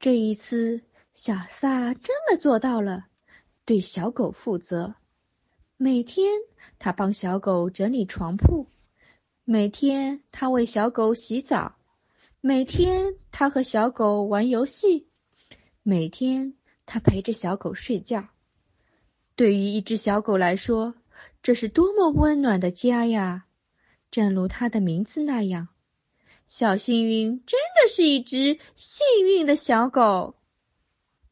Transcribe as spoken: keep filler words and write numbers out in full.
这一次，小萨真的做到了，对小狗负责。每天他帮小狗整理床铺，每天他为小狗洗澡，每天他和小狗玩游戏，每天他陪着小狗睡觉。对于一只小狗来说，这是多么温暖的家呀！正如它的名字那样，小幸运真的是一只幸运的小狗。